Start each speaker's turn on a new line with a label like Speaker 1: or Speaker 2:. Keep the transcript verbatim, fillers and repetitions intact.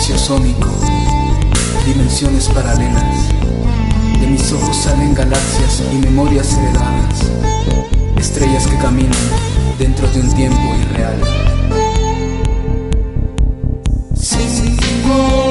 Speaker 1: espacio sónico, dimensiones paralelas. De mis ojos salen galaxias y memorias heredadas, estrellas que caminan dentro de un tiempo irreal. Cinco